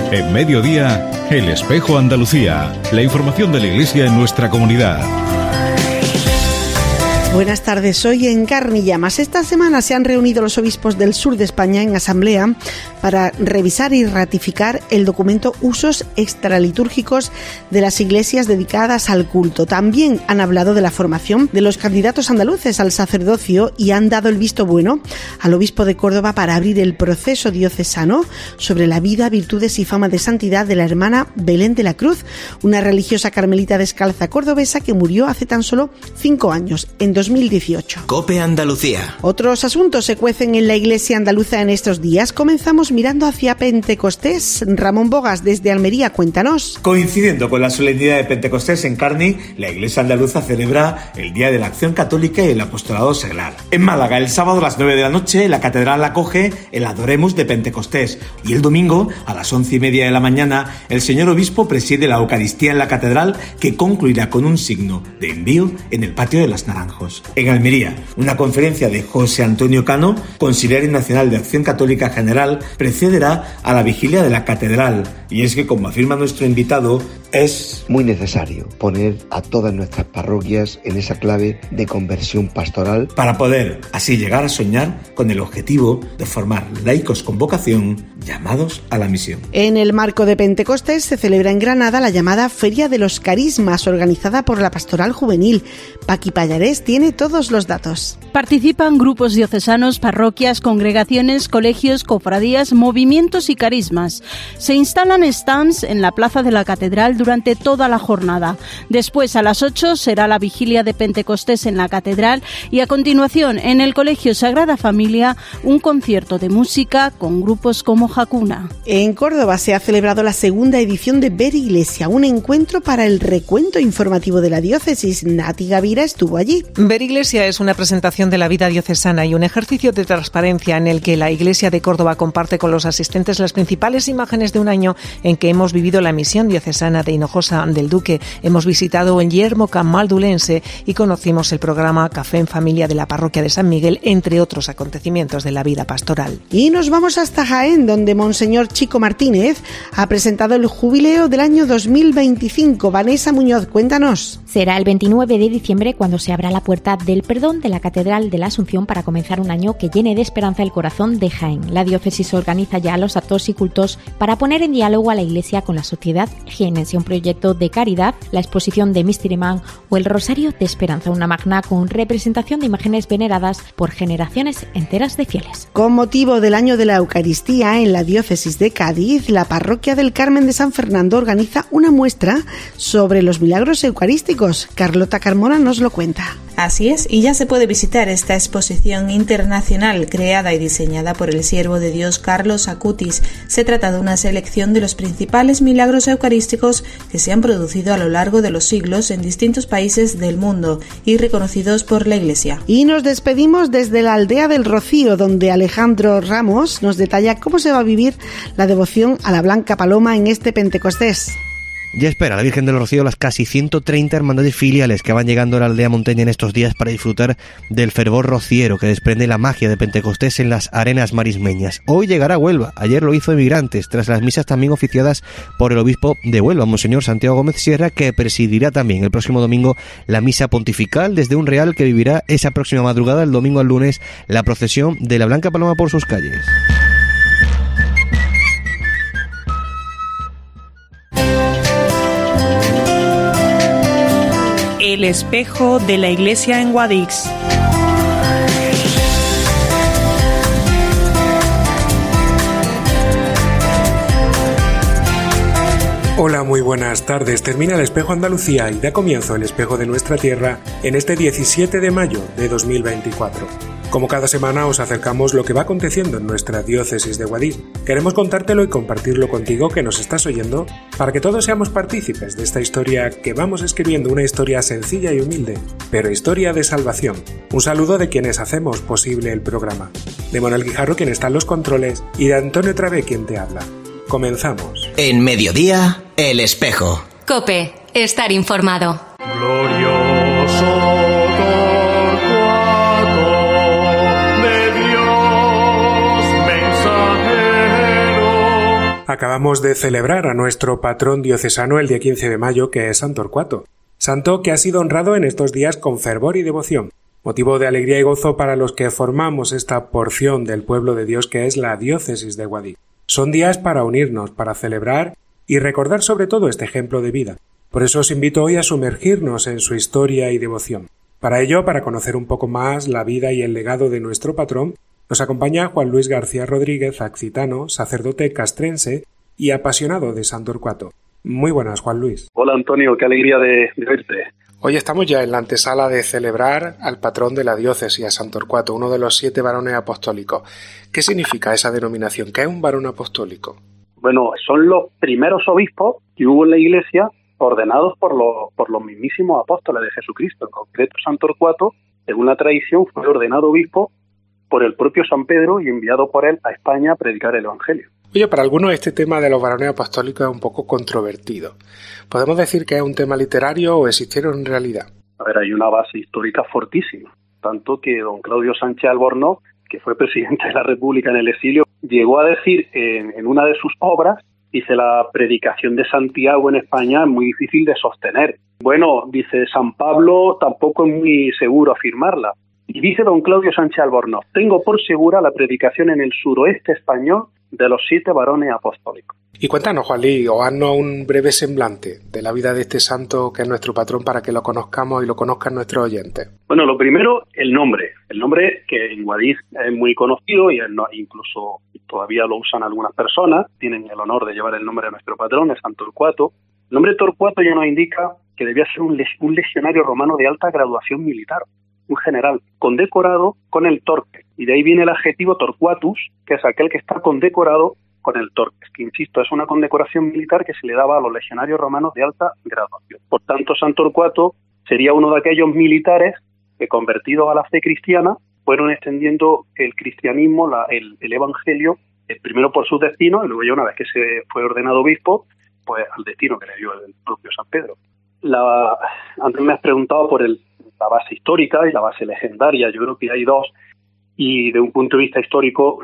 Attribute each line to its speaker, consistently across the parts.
Speaker 1: En Mediodía, El Espejo Andalucía. La información de la Iglesia en nuestra comunidad.
Speaker 2: Buenas tardes, hoy en Carne y Llamas. Esta semana se han reunido los obispos del sur de España en asamblea para revisar y ratificar el documento Usos extralitúrgicos de las iglesias dedicadas al culto. También han hablado de la formación de los candidatos andaluces al sacerdocio y han dado el visto bueno al obispo de Córdoba para abrir el proceso diocesano sobre la vida, virtudes y fama de santidad de la hermana Belén de la Cruz, una religiosa carmelita descalza cordobesa que murió hace tan solo 5 años, en 2018.
Speaker 3: COPE Andalucía.
Speaker 2: Otros asuntos se cuecen en la iglesia andaluza en estos días. Comenzamos mirando hacia Pentecostés. Ramón Bogas, desde Almería, cuéntanos.
Speaker 4: Coincidiendo con la solemnidad de Pentecostés en Carni, la iglesia andaluza celebra el Día de la Acción Católica y el Apostolado Seglar. En Málaga, el sábado a las 9 de la noche, la catedral acoge el Adoremus de Pentecostés y el domingo, a las 11:30 de la mañana, el señor obispo preside la Eucaristía en la catedral, que concluirá con un signo de envío en el Patio de las Naranjos. En Almería, una conferencia de José Antonio Cano, consiliario nacional de Acción Católica General, precederá a la vigilia de la catedral. Y es que, como afirma nuestro invitado, es
Speaker 5: muy necesario poner a todas nuestras parroquias en esa clave de conversión pastoral
Speaker 4: para poder así llegar a soñar con el objetivo de formar laicos con vocación llamados a la misión.
Speaker 2: En el marco de Pentecostés se celebra en Granada la llamada Feria de los Carismas, organizada por la Pastoral Juvenil. Paqui Pallarés tiene todos los datos.
Speaker 6: Participan grupos diocesanos, parroquias, congregaciones, colegios, cofradías, movimientos y carismas. Se instalan stands en la plaza de la catedral durante toda la jornada. Después, a las 8, será la vigilia de Pentecostés en la catedral y a continuación, en el Colegio Sagrada Familia, un concierto de música con grupos como Jacuna.
Speaker 2: En Córdoba se ha celebrado la segunda edición de Ver Iglesia, un encuentro para el recuento informativo de la diócesis. Nati Gavira estuvo allí.
Speaker 7: Ver Iglesia es una presentación de la vida diocesana y un ejercicio de transparencia en el que la Iglesia de Córdoba comparte con los asistentes las principales imágenes de un año en que hemos vivido la misión diocesana de Hinojosa del Duque. Hemos visitado en Yermo Camaldulense y conocimos el programa Café en Familia de la parroquia de San Miguel, entre otros acontecimientos de la vida pastoral.
Speaker 2: Y nos vamos hasta Jaén, donde Monseñor Chico Martínez ha presentado el jubileo del año 2025. Vanessa Muñoz, cuéntanos.
Speaker 8: Será el 29 de diciembre cuando se abra la puerta del perdón de la Catedral de la Asunción para comenzar un año que llene de esperanza el corazón de Jaén. La diócesis organiza ya los actos y cultos para poner en diálogo a la Iglesia con la sociedad jienense, un proyecto de caridad, la exposición de Mistirimán o el Rosario de Esperanza, una magna con representación de imágenes veneradas por generaciones enteras de fieles.
Speaker 2: Con motivo del año de la Eucaristía en la diócesis de Cádiz, la parroquia del Carmen de San Fernando organiza una muestra sobre los milagros eucarísticos. Carlota Carmona nos lo cuenta.
Speaker 9: Así es, y ya se puede visitar esta exposición internacional creada y diseñada por el siervo de Dios Carlos Acutis. Se trata de una selección de los principales milagros eucarísticos que se han producido a lo largo de los siglos en distintos países del mundo y reconocidos por la Iglesia.
Speaker 2: Y nos despedimos desde la aldea del Rocío, donde Alejandro Ramos nos detalla cómo se va a vivir la devoción a la Blanca Paloma en este Pentecostés.
Speaker 10: Ya espera la Virgen del Rocío las casi 130 hermandades filiales que van llegando a la aldea monteña en estos días para disfrutar del fervor rociero que desprende la magia de Pentecostés en las arenas marismeñas. Hoy llegará a Huelva, ayer lo hizo Emigrantes, tras las misas también oficiadas por el obispo de Huelva, Monseñor Santiago Gómez Sierra, que presidirá también el próximo domingo la misa pontifical desde un real que vivirá esa próxima madrugada, el domingo al lunes, la procesión de la Blanca Paloma por sus calles.
Speaker 11: El espejo de la iglesia en Guadix.
Speaker 12: Hola, muy buenas tardes. Termina el Espejo Andalucía y da comienzo el Espejo de nuestra tierra en este 17 de mayo de 2024. Como cada semana os acercamos lo que va aconteciendo en nuestra diócesis de Guadix. Queremos contártelo y compartirlo contigo que nos estás oyendo para que todos seamos partícipes de esta historia que vamos escribiendo, una historia sencilla y humilde, pero historia de salvación. Un saludo de quienes hacemos posible el programa. De Manuel Guijarro, quien está en los controles, y de Antonio Travé, quien te habla. Comenzamos.
Speaker 3: En Mediodía, El Espejo.
Speaker 13: COPE, estar informado.
Speaker 14: Glorioso
Speaker 12: Acabamos de celebrar a nuestro patrón diocesano el día 15 de mayo, que es San Torcuato, santo que ha sido honrado en estos días con fervor y devoción, motivo de alegría y gozo para los que formamos esta porción del pueblo de Dios que es la diócesis de Guadix. Son días para unirnos, para celebrar y recordar sobre todo este ejemplo de vida. Por eso os invito hoy a sumergirnos en su historia y devoción. Para ello, para conocer un poco más la vida y el legado de nuestro patrón, nos acompaña Juan Luis García Rodríguez, accitano, sacerdote castrense y apasionado de San Torcuato. Muy buenas, Juan Luis.
Speaker 15: Hola, Antonio, qué alegría de verte.
Speaker 12: Hoy estamos ya en la antesala de celebrar al patrón de la diócesis, a San Torcuato, uno de los 7 varones apostólicos. ¿Qué significa esa denominación? ¿Qué es un varón apostólico?
Speaker 15: Bueno, son los primeros obispos que hubo en la Iglesia ordenados por los mismísimos apóstoles de Jesucristo. En concreto, San Torcuato, según la tradición, fue ordenado obispo por el propio San Pedro y enviado por él a España a predicar el Evangelio.
Speaker 12: Oye, para algunos este tema de los varones apostólicos es un poco controvertido. ¿Podemos decir que es un tema literario o existieron en realidad?
Speaker 15: A ver, hay una base histórica fortísima, tanto que don Claudio Sánchez Albornoz, que fue presidente de la República en el exilio, llegó a decir en una de sus obras, dice, la predicación de Santiago en España es muy difícil de sostener. Bueno, dice, San Pablo tampoco es muy seguro afirmarla. Y dice don Claudio Sánchez Albornoz, tengo por segura la predicación en el suroeste español de los 7 varones apostólicos.
Speaker 12: Y cuéntanos, Juan Luis, o haznos un breve semblante de la vida de este santo que es nuestro patrón para que lo conozcamos y lo conozcan nuestros oyentes.
Speaker 15: Bueno, lo primero, el nombre que en Guadix es muy conocido y incluso todavía lo usan algunas personas, tienen el honor de llevar el nombre de nuestro patrón, es San Torcuato. El nombre Torcuato ya nos indica que debía ser un legionario romano de alta graduación militar, un general condecorado con el torque, y de ahí viene el adjetivo Torquatus, que es aquel que está condecorado con el torque, que insisto, es una condecoración militar que se le daba a los legionarios romanos de alta graduación. Por tanto, San Torcuato sería uno de aquellos militares que, convertidos a la fe cristiana, fueron extendiendo el cristianismo, el evangelio, primero por sus destinos, y luego ya una vez que se fue ordenado obispo, pues al destino que le dio el propio San Pedro. Antes me has preguntado por la base histórica y la base legendaria. Yo creo que hay dos, y de un punto de vista histórico,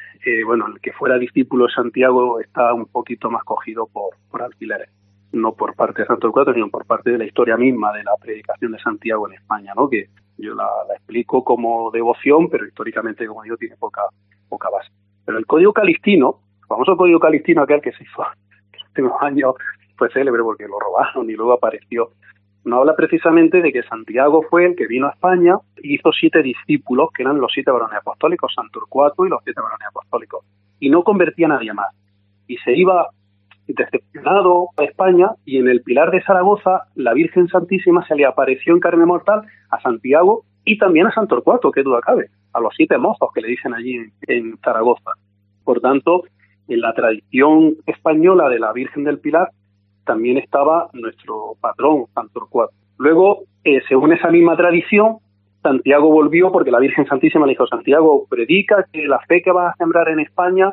Speaker 15: el que fuera discípulo de Santiago está un poquito más cogido por alfileres, no por parte de San Torcuato, sino por parte de la historia misma de la predicación de Santiago en España, ¿no? Que yo la explico como devoción, pero históricamente, como digo, tiene poca base. Pero el Código Calixtino, el famoso Código Calixtino, aquel que se hizo en los últimos años, fue célebre porque lo robaron y luego apareció, nos habla precisamente de que Santiago fue el que vino a España y hizo 7 discípulos, que eran los 7 varones apostólicos, San Torcuato y los 7 varones apostólicos, y no convertía a nadie más. Y se iba decepcionado a España, y en el Pilar de Zaragoza la Virgen Santísima se le apareció en carne mortal a Santiago y también a San Torcuato, qué duda cabe, a los 7 mozos que le dicen allí en Zaragoza. Por tanto, en la tradición española de la Virgen del Pilar también estaba nuestro patrón, San Torcuato. Luego, según esa misma tradición, Santiago volvió porque la Virgen Santísima le dijo, Santiago, predica que la fe que vas a sembrar en España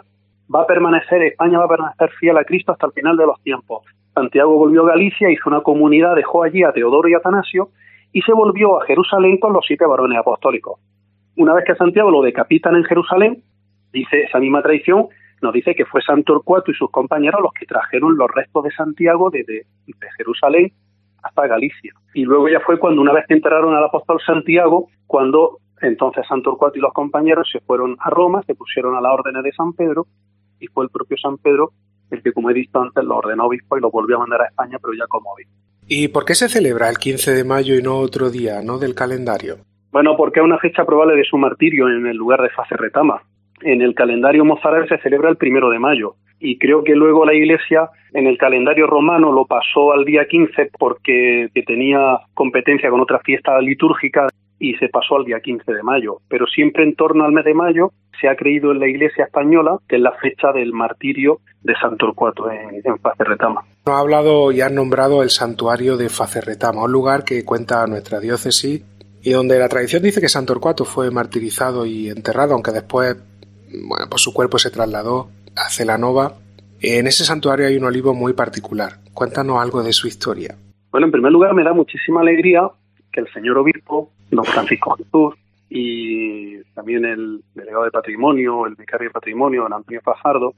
Speaker 15: España va a permanecer fiel a Cristo hasta el final de los tiempos. Santiago volvió a Galicia, hizo una comunidad, dejó allí a Teodoro y Atanasio y se volvió a Jerusalén con los 7 varones apostólicos. Una vez que a Santiago lo decapitan en Jerusalén, dice esa misma tradición, nos dice que fue San Torcuato y sus compañeros los que trajeron los restos de Santiago desde Jerusalén hasta Galicia. Y luego ya fue cuando, una vez que enterraron al apóstol Santiago, cuando entonces San Torcuato y los compañeros se fueron a Roma, se pusieron a las órdenes de San Pedro, y fue el propio San Pedro el que, como he dicho antes, lo ordenó obispo y lo volvió a mandar a España, pero ya como obispo.
Speaker 12: ¿Y por qué se celebra el 15 de mayo y no otro día, no del calendario?
Speaker 15: Bueno, porque es una fecha probable de su martirio en el lugar de Facerretama. En el calendario mozárabe se celebra el 1 de mayo, y creo que luego la Iglesia en el calendario romano lo pasó al día 15 porque tenía competencia con otra fiesta litúrgica, y se pasó al día 15 de mayo. Pero siempre en torno al mes de mayo se ha creído en la Iglesia española que es la fecha del martirio de San Torcuato en Facerretama.
Speaker 12: Nos ha hablado y has nombrado el santuario de Facerretama, un lugar que cuenta nuestra diócesis y donde la tradición dice que San Torcuato fue martirizado y enterrado, aunque después pues su cuerpo se trasladó a Celanova. En ese santuario hay un olivo muy particular. Cuéntanos algo de su historia.
Speaker 15: Bueno, en primer lugar me da muchísima alegría que el señor obispo, don Francisco Jesús, y también el delegado de patrimonio, el vicario de patrimonio, don Antonio Fajardo,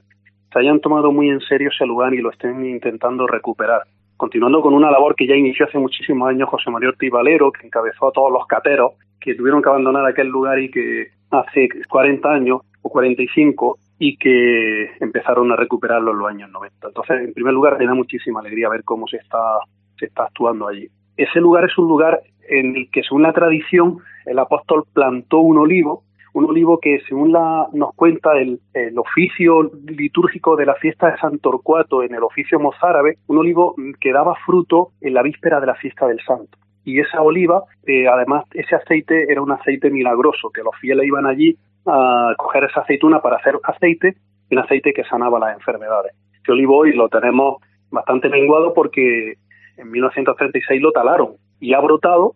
Speaker 15: se hayan tomado muy en serio ese lugar y lo estén intentando recuperar. Continuando con una labor que ya inició hace muchísimos años José María Ortiz Valero, que encabezó a todos los cateros que tuvieron que abandonar aquel lugar y que hace 40 años o 45 y que empezaron a recuperarlo en los años 90. Entonces, en primer lugar, me da muchísima alegría ver cómo se está actuando allí. Ese lugar es un lugar en el que, según la tradición, el apóstol plantó un olivo que, según nos cuenta el oficio litúrgico de la fiesta de San Torcuato en el oficio mozárabe, un olivo que daba fruto en la víspera de la fiesta del Santo. Y esa oliva, además, ese aceite era un aceite milagroso, que los fieles iban allí a coger esa aceituna para hacer aceite, un aceite que sanaba las enfermedades. Este olivo hoy lo tenemos bastante menguado porque en 1936 lo talaron y ha brotado,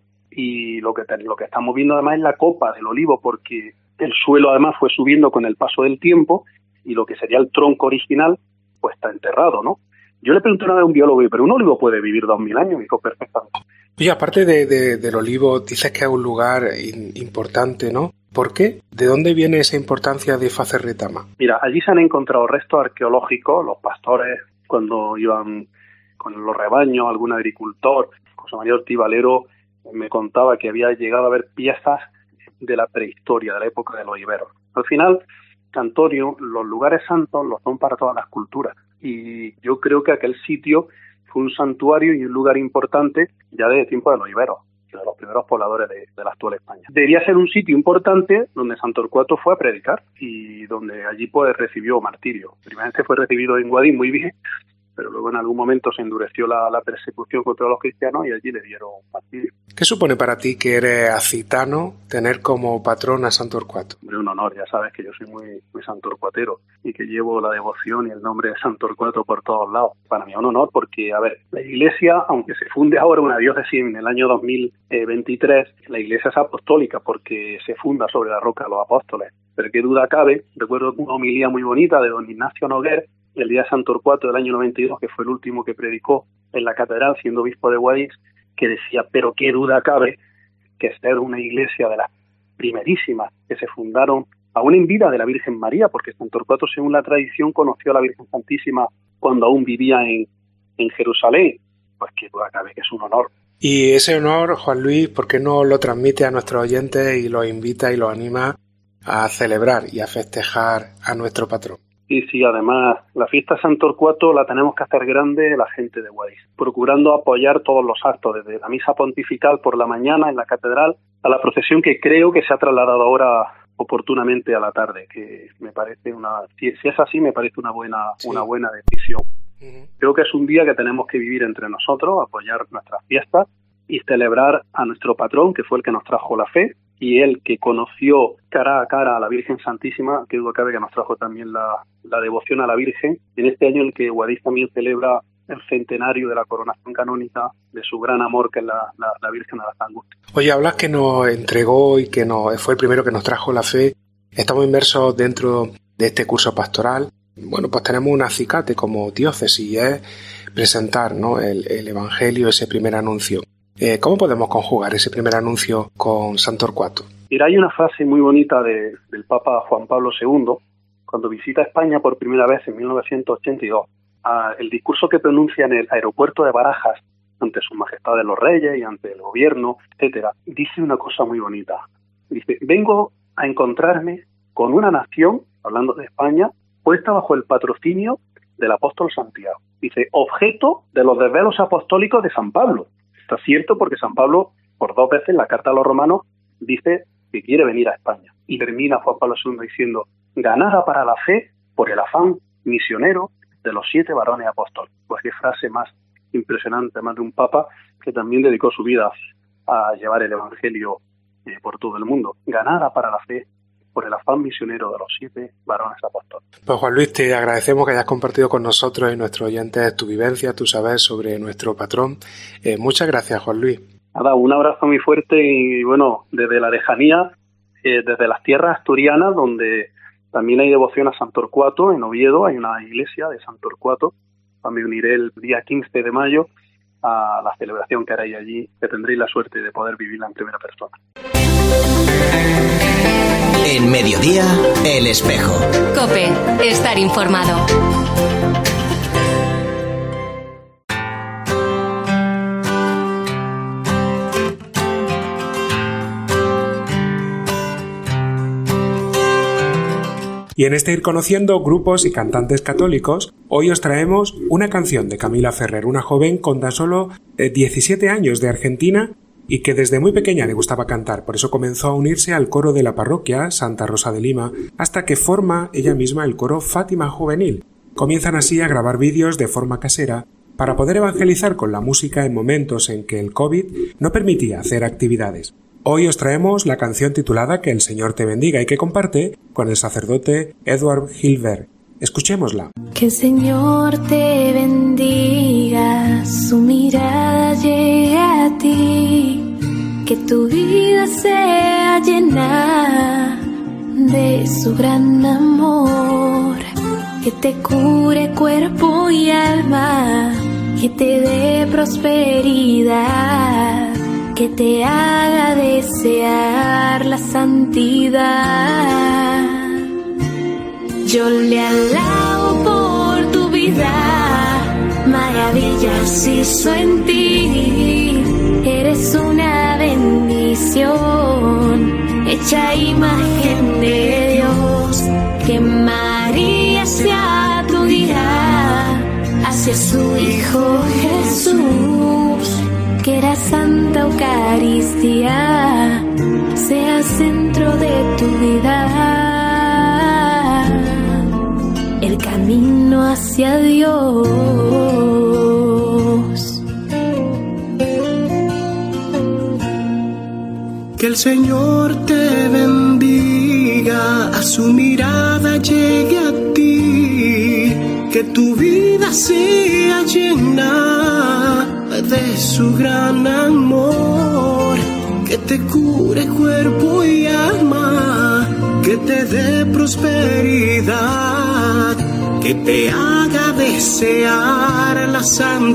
Speaker 15: y lo que estamos viendo además es la copa del olivo, porque el suelo además fue subiendo con el paso del tiempo y lo que sería el tronco original pues está enterrado, ¿no? Yo le pregunté una vez a un biólogo, ¿pero un olivo puede vivir 2000 años? Y dijo, perfectamente.
Speaker 12: Oye, aparte del olivo, dices que es un lugar importante, ¿no? ¿Por qué? ¿De dónde viene esa importancia de Facerretama?
Speaker 15: Mira, allí se han encontrado restos arqueológicos, los pastores cuando iban con los rebaños, algún agricultor. José María Ortiz Valero me contaba que había llegado a ver piezas de la prehistoria, de la época de los iberos. Al final, Antonio, los lugares santos los son para todas las culturas, y yo creo que aquel sitio fue un santuario y un lugar importante ya desde el tiempo de los iberos, de los primeros pobladores de la actual España. Debería ser un sitio importante donde San Torcuato fue a predicar y donde allí pues recibió martirio. Primeramente fue recibido en Guadix muy bien, pero luego en algún momento se endureció la persecución contra los cristianos y allí le dieron martirio.
Speaker 12: ¿Qué supone para ti, que eres accitano, tener como patrón a San Torcuato?
Speaker 15: Un honor, ya sabes que yo soy muy santorcuatero y que llevo la devoción y el nombre de San Torcuato por todos lados. Para mí es un honor porque, a ver, la Iglesia, aunque se funde ahora una diócesis en el año 2023, la Iglesia es apostólica porque se funda sobre la roca de los apóstoles. Pero qué duda cabe, recuerdo una homilía muy bonita de don Ignacio Noguer, el día de San Torcuato del año 92, que fue el último que predicó en la catedral siendo obispo de Guadix, que decía, pero qué duda cabe que ser una iglesia de las primerísimas que se fundaron aún en vida de la Virgen María, porque San Torcuato, según la tradición, conoció a la Virgen Santísima cuando aún vivía en Jerusalén. Pues qué duda cabe que es un honor.
Speaker 12: Y ese honor, Juan Luis, ¿por qué no lo transmite a nuestros oyentes y los invita y los anima a celebrar y a festejar a nuestro patrón?
Speaker 15: Sí, además, la fiesta de San Torcuato la tenemos que hacer grande la gente de Guadix, procurando apoyar todos los actos, desde la misa pontifical por la mañana en la catedral, a la procesión que creo que se ha trasladado ahora oportunamente a la tarde, que me parece si es así, me parece una buena decisión. Creo que es un día que tenemos que vivir entre nosotros, apoyar nuestras fiestas y celebrar a nuestro patrón, que fue el que nos trajo la fe, y él que conoció cara a cara a la Virgen Santísima, que duda cabe que nos trajo también la devoción a la Virgen, en este año en el que Guadix también celebra el centenario de la coronación canónica de su gran amor, que es la Virgen de las Angustias.
Speaker 12: Oye, hablas que nos entregó y que fue el primero que nos trajo la fe. Estamos inmersos dentro de este curso pastoral. Bueno, pues tenemos un acicate como diócesis, y es presentar, ¿no?, el Evangelio, ese primer anuncio. ¿Cómo podemos conjugar ese primer anuncio con San Torcuato?
Speaker 15: Mira, hay una frase muy bonita del Papa Juan Pablo II, cuando visita España por primera vez en 1982. El discurso que pronuncia en el aeropuerto de Barajas, ante Sus Majestades los Reyes y ante el gobierno, etcétera, dice una cosa muy bonita. Dice, vengo a encontrarme con una nación, hablando de España, puesta bajo el patrocinio del apóstol Santiago. Dice, objeto de los desvelos apostólicos de San Pablo. Está cierto porque San Pablo, por 2 veces en la carta a los romanos, dice que quiere venir a España. Y termina Juan Pablo II diciendo, ganada para la fe por el afán misionero de los 7 varones apóstoles. Pues qué frase más impresionante, más de un papa que también dedicó su vida a llevar el Evangelio por todo el mundo. Ganada para la fe por el afán misionero de los 7 varones apóstoles.
Speaker 12: Pues Juan Luis, te agradecemos que hayas compartido con nosotros y nuestros oyentes tu vivencia, tu saber sobre nuestro patrón. Muchas gracias, Juan Luis.
Speaker 15: Nada, un abrazo muy fuerte y bueno, desde la lejanía, desde las tierras asturianas, donde también hay devoción a San Torcuato, en Oviedo hay una iglesia de San Torcuato. Me uniré el día 15 de mayo a la celebración que haréis allí, que tendréis la suerte de poder vivirla en primera persona.
Speaker 3: En Mediodía, El Espejo.
Speaker 13: COPE, estar informado.
Speaker 12: Y en este ir conociendo grupos y cantantes católicos, hoy os traemos una canción de Camila Ferrer, una joven con tan solo 17 años de Argentina y que desde muy pequeña le gustaba cantar. Por eso comenzó a unirse al coro de la parroquia Santa Rosa de Lima, hasta que forma ella misma el coro Fátima Juvenil. Comienzan así a grabar vídeos de forma casera para poder evangelizar con la música en momentos en que el COVID no permitía hacer actividades. Hoy os traemos la canción titulada Que el Señor te bendiga y que comparte con el sacerdote Edward Gilbert. Escuchémosla.
Speaker 16: Que el Señor te bendiga, su mirada llegue a ti, que tu vida sea llena de su gran amor, que te cure cuerpo y alma, que te dé prosperidad, que te haga desear la santidad. Yo le alabo por tu vida, maravillas hizo en ti. Eres una bendición, hecha imagen de Dios. Que María sea tu guía hacia su Hijo Jesús. Que la Santa Eucaristía sea centro de tu vida, el camino hacia Dios.
Speaker 17: Que el Señor te bendiga, a su mirada llegue a ti, que tu vida sea llena de su gran amor, que te cure cuerpo y alma, que te dé prosperidad, que te haga desear la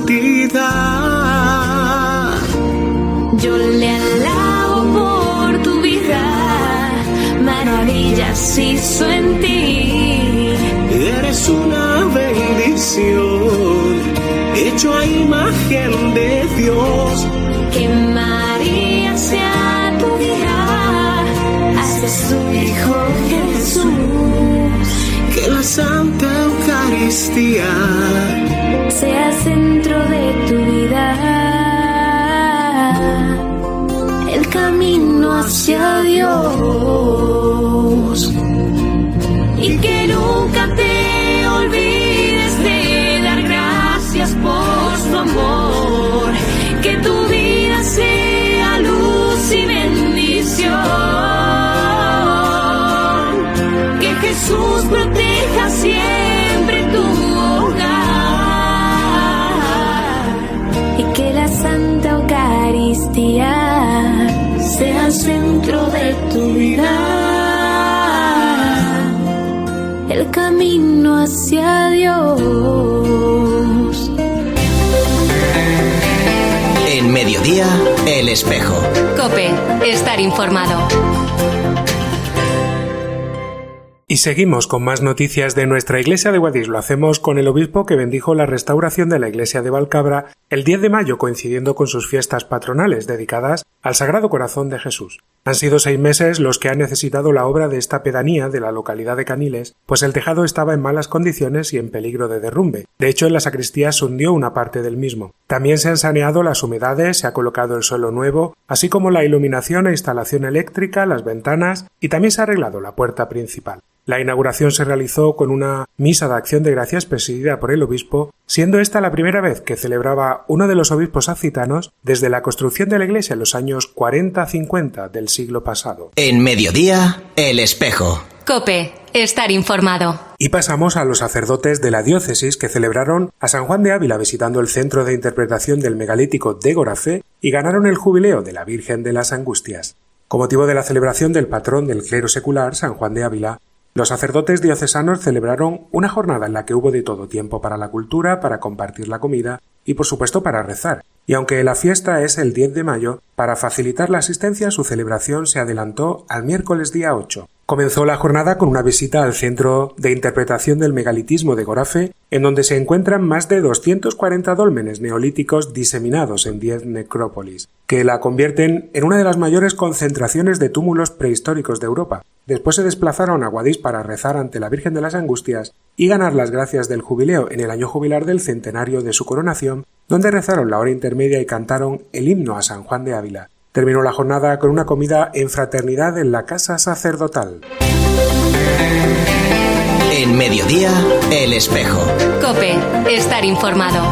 Speaker 17: santidad.
Speaker 16: Yo le alabo por tu vida, maravillas hizo en ti.
Speaker 17: Eres una bendición, hecho a imagen de Dios.
Speaker 16: Que María sea tu guía hacia su Hijo Jesús.
Speaker 17: Que la Santa Eucaristía
Speaker 16: sea centro de tu vida, el camino hacia Dios. Y que nunca te olvides de dar gracias por su amor, que tu vida sea luz y bendición, que Jesús proteja siempre tu hogar y que la Santa Eucaristía sea el centro de tu vida, el camino hacia Dios.
Speaker 3: En Mediodía, El Espejo.
Speaker 13: COPE, estar informado.
Speaker 12: Y seguimos con más noticias de nuestra iglesia de Guadix. Lo hacemos con el obispo que bendijo la restauración de la iglesia de Valcabra el 10 de mayo, coincidiendo con sus fiestas patronales dedicadas al Sagrado Corazón de Jesús. Han sido 6 meses los que han necesitado la obra de esta pedanía de la localidad de Caniles, pues el tejado estaba en malas condiciones y en peligro de derrumbe. De hecho, en la sacristía se hundió una parte del mismo. También se han saneado las humedades, se ha colocado el suelo nuevo, así como la iluminación e instalación eléctrica, las ventanas, y también se ha arreglado la puerta principal. La inauguración se realizó con una misa de acción de gracias presidida por el obispo, siendo esta la primera vez que celebraba uno de los obispos accitanos desde la construcción de la iglesia en los años 40-50 del siglo pasado.
Speaker 3: En Mediodía, El Espejo.
Speaker 13: COPE, estar informado.
Speaker 12: Y pasamos a los sacerdotes de la diócesis que celebraron a San Juan de Ávila visitando el centro de interpretación del megalítico de Gorafé y ganaron el jubileo de la Virgen de las Angustias. Con motivo de la celebración del patrón del clero secular, San Juan de Ávila, los sacerdotes diocesanos celebraron una jornada en la que hubo de todo: tiempo para la cultura, para compartir la comida y por supuesto para rezar. y aunque la fiesta es el 10 de mayo, para facilitar la asistencia su celebración se adelantó al miércoles día 8. Comenzó la jornada con una visita al Centro de Interpretación del Megalitismo de Gorafe, en donde se encuentran más de 240 dólmenes neolíticos diseminados en 10 necrópolis, que la convierten en una de las mayores concentraciones de túmulos prehistóricos de Europa. Después se desplazaron a Guadix para rezar ante la Virgen de las Angustias y ganar las gracias del jubileo en el año jubilar del centenario de su coronación, donde rezaron la hora intermedia y cantaron el himno a San Juan de Ávila. Terminó la jornada con una comida en fraternidad en la casa sacerdotal.
Speaker 3: En Mediodía, El Espejo.
Speaker 13: COPE, estar informado.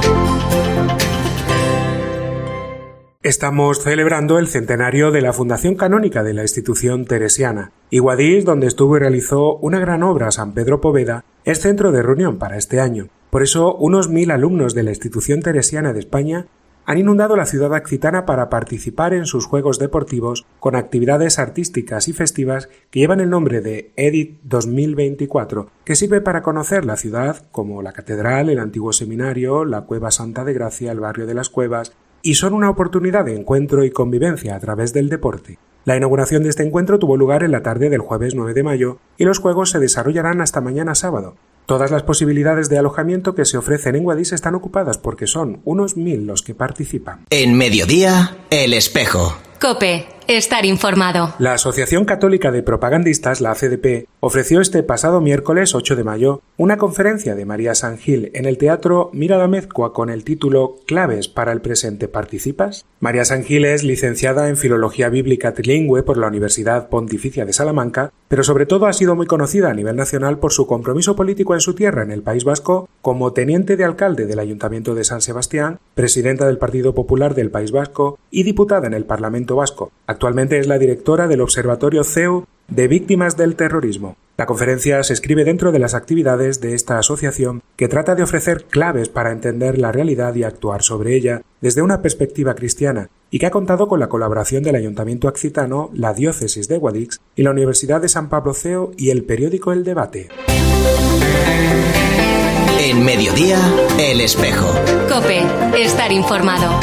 Speaker 12: Estamos celebrando el centenario de la fundación canónica de la institución teresiana, y Guadix, donde estuvo y realizó una gran obra San Pedro Poveda, es centro de reunión para este año. Por eso, unos 1000 alumnos de la institución teresiana de España han inundado la ciudad accitana para participar en sus juegos deportivos con actividades artísticas y festivas que llevan el nombre de EDIT 2024, que sirve para conocer la ciudad como la catedral, el antiguo seminario, la Cueva Santa de Gracia, el barrio de las Cuevas, y son una oportunidad de encuentro y convivencia a través del deporte. La inauguración de este encuentro tuvo lugar en la tarde del jueves 9 de mayo y los juegos se desarrollarán hasta mañana sábado. Todas las posibilidades de alojamiento que se ofrecen en Guadix están ocupadas porque son unos 1000 los que participan.
Speaker 3: En Mediodía, El Espejo.
Speaker 13: COPE, estar informado.
Speaker 12: La Asociación Católica de Propagandistas, la ACDP, ofreció este pasado miércoles 8 de mayo una conferencia de María San Gil en el Teatro Mira de Amezcua con el título «Claves para el presente, ¿participas?». María San Gil es licenciada en Filología Bíblica Trilingüe por la Universidad Pontificia de Salamanca, pero sobre todo ha sido muy conocida a nivel nacional por su compromiso político en su tierra, en el País Vasco, como teniente de alcalde del Ayuntamiento de San Sebastián, presidenta del Partido Popular del País Vasco y diputada en el Parlamento Vasco. Actualmente es la directora del Observatorio CEU de Víctimas del Terrorismo. La conferencia se inscribe dentro de las actividades de esta asociación que trata de ofrecer claves para entender la realidad y actuar sobre ella desde una perspectiva cristiana y que ha contado con la colaboración del Ayuntamiento Accitano, la Diócesis de Guadix y la Universidad de San Pablo CEU y el periódico El Debate.
Speaker 3: En Mediodía, El Espejo.
Speaker 13: COPE, estar informado.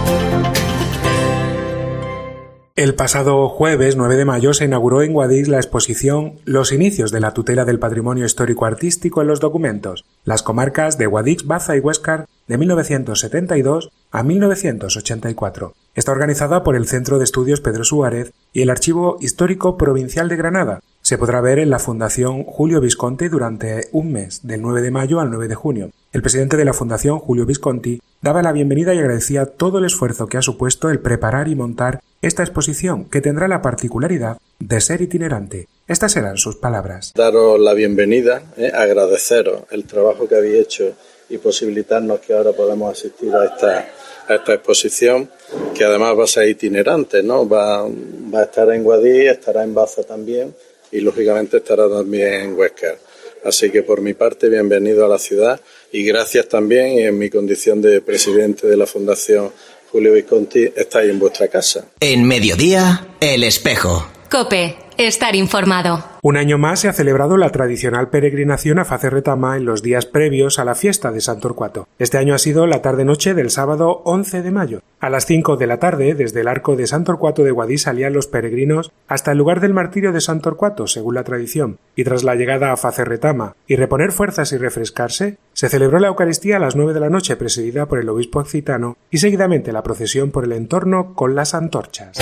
Speaker 12: El pasado jueves 9 de mayo se inauguró en Guadix la exposición Los inicios de la tutela del patrimonio histórico-artístico en los documentos, las comarcas de Guadix, Baza y Huéscar de 1972 a 1984. Está organizada por el Centro de Estudios Pedro Suárez y el Archivo Histórico Provincial de Granada. Se podrá ver en la Fundación Julio Visconti durante un mes, del 9 de mayo al 9 de junio. El presidente de la Fundación, Julio Visconti, daba la bienvenida y agradecía todo el esfuerzo que ha supuesto el preparar y montar esta exposición, que tendrá la particularidad de ser itinerante. Estas eran sus palabras.
Speaker 18: Daros la bienvenida, agradeceros el trabajo que habéis hecho y posibilitarnos que ahora podamos asistir a esta exposición, que además va a ser itinerante, ¿no? Va a estar en Guadix, estará en Baza también y lógicamente estará también en Huéscar. Así que por mi parte, bienvenido a la ciudad y gracias también, y en mi condición de presidente de la Fundación Julio Visconti, estáis en vuestra casa.
Speaker 3: En Mediodía, El Espejo.
Speaker 13: COPE, estar informado.
Speaker 12: Un año más se ha celebrado la tradicional peregrinación a Facerretama en los días previos a la fiesta de San Torcuato. Este año ha sido la tarde-noche del sábado 11 de mayo. A las 5 de la tarde, desde el arco de San Torcuato de Guadix salían los peregrinos hasta el lugar del martirio de San Torcuato, según la tradición, y tras la llegada a Facerretama y reponer fuerzas y refrescarse, se celebró la Eucaristía a las 9 de la noche presidida por el obispo accitano y seguidamente la procesión por el entorno con las antorchas.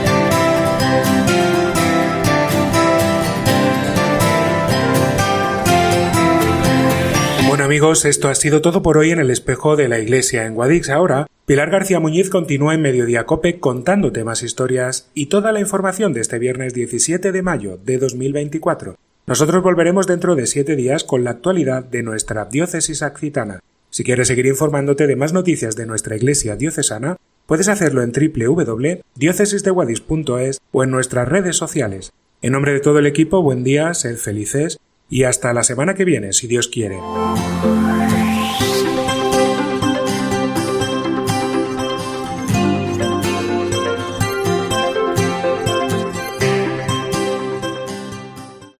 Speaker 12: Bueno amigos, esto ha sido todo por hoy en el Espejo de la Iglesia en Guadix. Ahora, Pilar García Muñiz continúa en Mediodía COPE contándote más historias y toda la información de este viernes 17 de mayo de 2024. Nosotros volveremos dentro de 7 días con la actualidad de nuestra diócesis accitana. Si quieres seguir informándote de más noticias de nuestra Iglesia diocesana, puedes hacerlo en www.diocesisdeguadix.es o en nuestras redes sociales. En nombre de todo el equipo, buen día, sed felices y hasta la semana que viene, si Dios quiere.